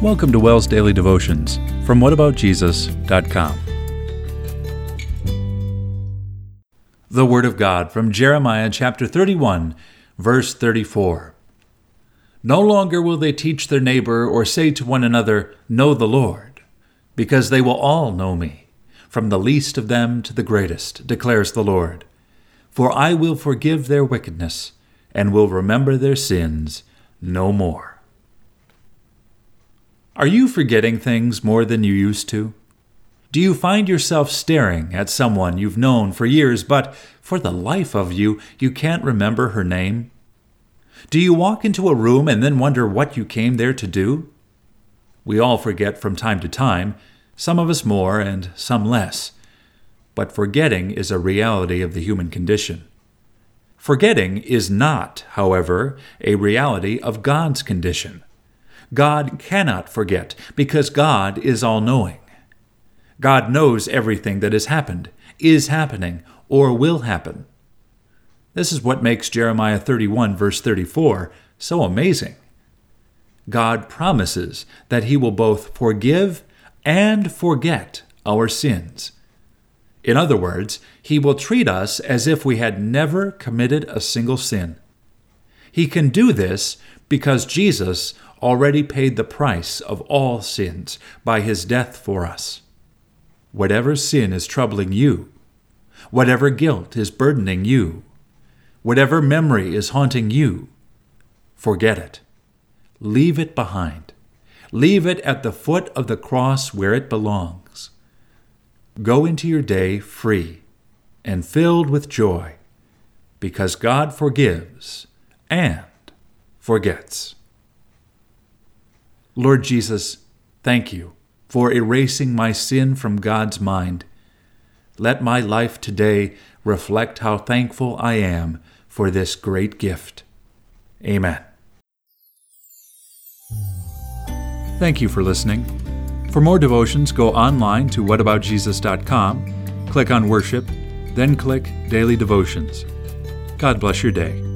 Welcome to WELL's Daily Devotions from whataboutjesus.com. The Word of God from Jeremiah chapter 31, verse 34. No longer will they teach their neighbor or say to one another, "Know the Lord," because they will all know me, from the least of them to the greatest, declares the Lord. For I will forgive their wickedness and will remember their sins no more. Are you forgetting things more than you used to? Do you find yourself staring at someone you've known for years, but for the life of you, you can't remember her name? Do you walk into a room and then wonder what you came there to do? We all forget from time to time, some of us more and some less. But forgetting is a reality of the human condition. Forgetting is not, however, a reality of God's condition. God cannot forget because God is all-knowing. God knows everything that has happened, is happening, or will happen. This is what makes Jeremiah 31, verse 34, so amazing. God promises that He will both forgive and forget our sins. In other words, He will treat us as if we had never committed a single sin. He can do this because Jesus already paid the price of all sins by His death for us. Whatever sin is troubling you, whatever guilt is burdening you, whatever memory is haunting you, forget it. Leave it behind. Leave it at the foot of the cross where it belongs. Go into your day free and filled with joy, because God forgives and forgets. Lord Jesus, thank you for erasing my sin from God's mind. Let my life today reflect how thankful I am for this great gift. Amen. Thank you for listening. For more devotions, go online to whataboutjesus.com, click on Worship, then click Daily Devotions. God bless your day.